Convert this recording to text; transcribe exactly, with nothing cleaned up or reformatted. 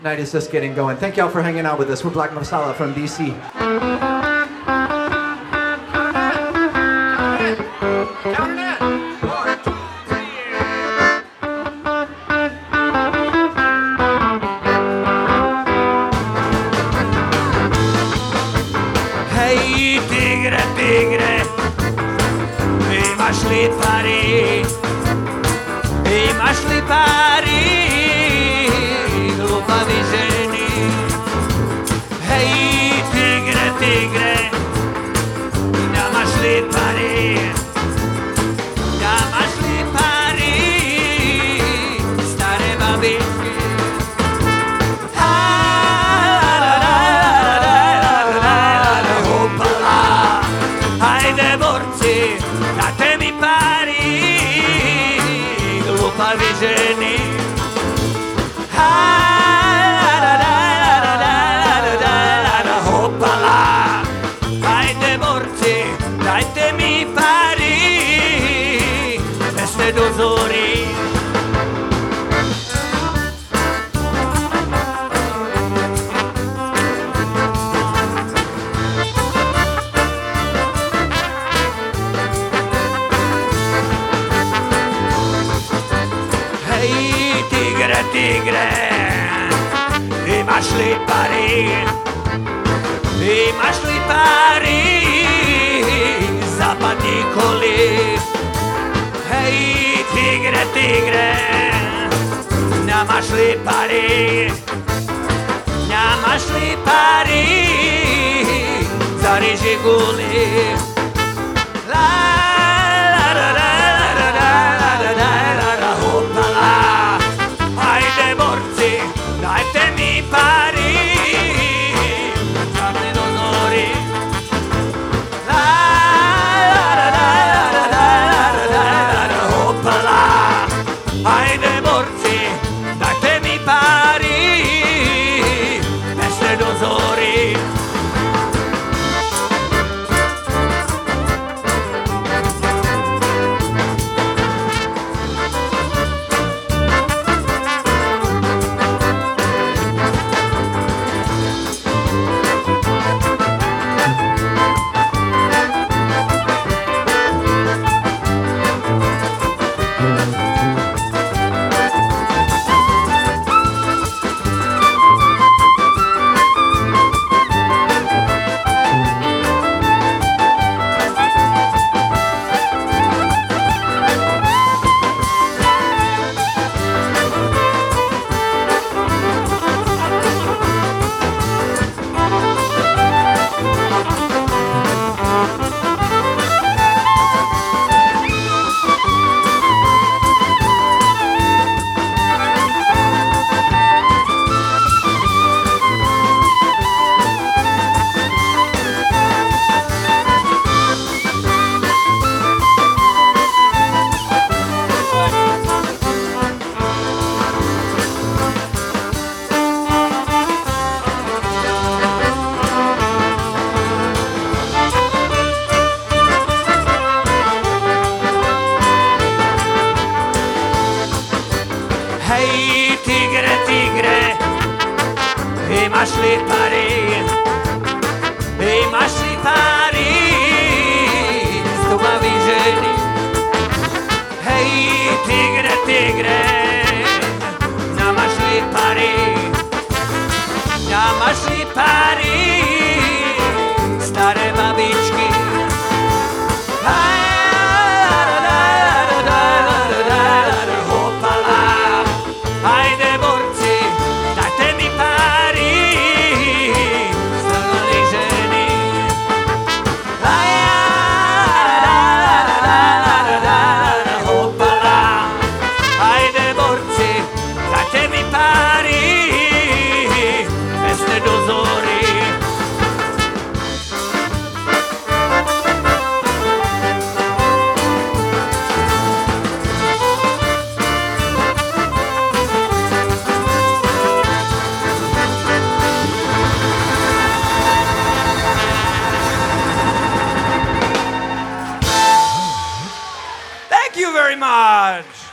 Night is just getting going. Thank y'all for hanging out with us. We're Black Masala from D C. Hej, tigre, tigre, imaš li pari, imaš li pari, glupavi ženi. Hej, tigre, tigre, nemaš li pari, nemaš li pari, stare babičke. Hajde borci, date mi pari, glupavi ženi. Hopala, hajde borci, dajte mi pari, jeste do zori. Tigre, tigre, imaš li pari, imaš li pari, zapadni koli. Hej, tigre, tigre, nemaš li pari, nemaš li pari, za riži guli. La, la, la, la, la, la, la, la, la, la, hopala. Hajde borci, dajte mi pari, čarne do zori. La, la, la, la, la, la, la, la, hopala. Hajde borci, dajte mi pari, jeste do zori. Hej, tigre, tigre, imaš li pari, imaš li pari, stupavi ženi. Hej, tigre, tigre, nemaš li pari, nemaš li pari, stare babički. Hajde borci, dajte mi pari, strgani ženi. La, la, la, la, la, la, hopala. Hajde borci, dajte mi pari, jeste do zori. Thank you very much.